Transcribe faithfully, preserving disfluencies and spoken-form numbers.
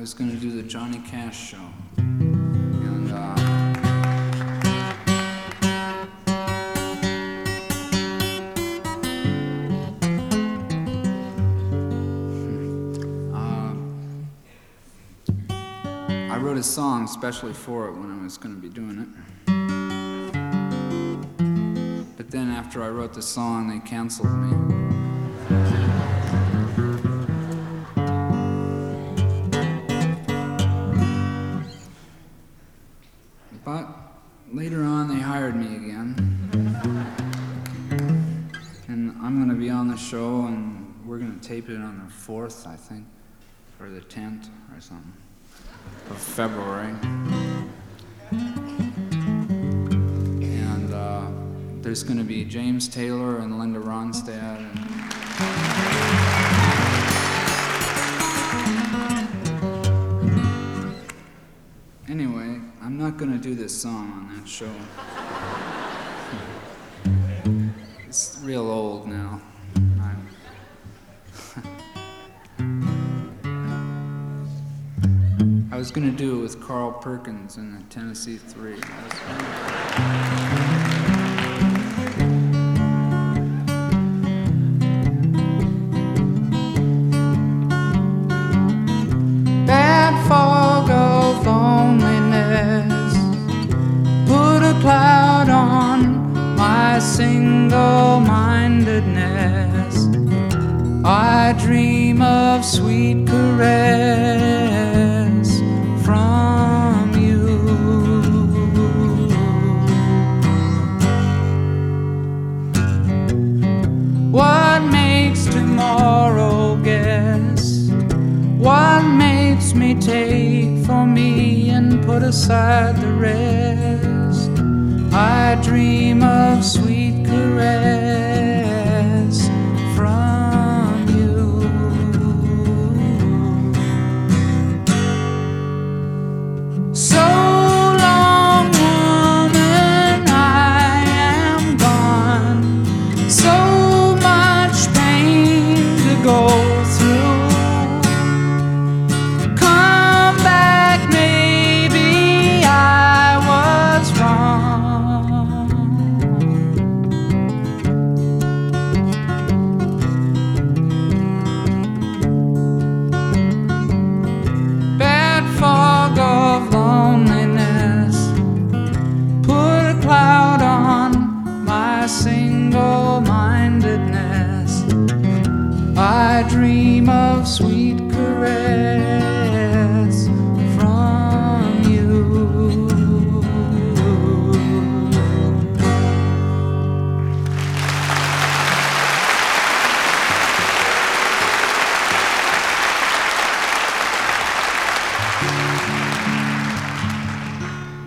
was going to do the Johnny Cash show. And uh, uh, I wrote a song especially for it when I was going to be doing it. But then after I wrote the song, they canceled me. But later on, they hired me again. And I'm going to be on the show, and we're going to tape it on the fourth, I think, or the tenth or something, of February. And uh, there's going to be James Taylor and Linda Ronstadt. And anyway, I'm not going to do this song on that show. It's real old now. I'm I was going to do it with Carl Perkins in the Tennessee Three. Bad fog of loneliness put a cloud on my single-mindedness. I dream of sweet caress from you. What makes tomorrow guess? What makes me take for me and put aside the rest? I dream of sweet caress from you. So long, woman, I am gone. So much pain to go through. Come back, maybe I was wrong. Bad fog of loneliness put a cloud on my single-mindedness. I dream of sweet